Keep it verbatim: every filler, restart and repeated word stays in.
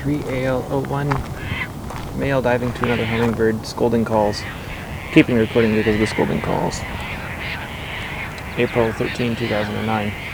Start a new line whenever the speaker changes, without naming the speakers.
three A L zero one. Male diving to another hummingbird. Scolding calls. Keeping recording because of the scolding calls. April thirteenth, two thousand nine.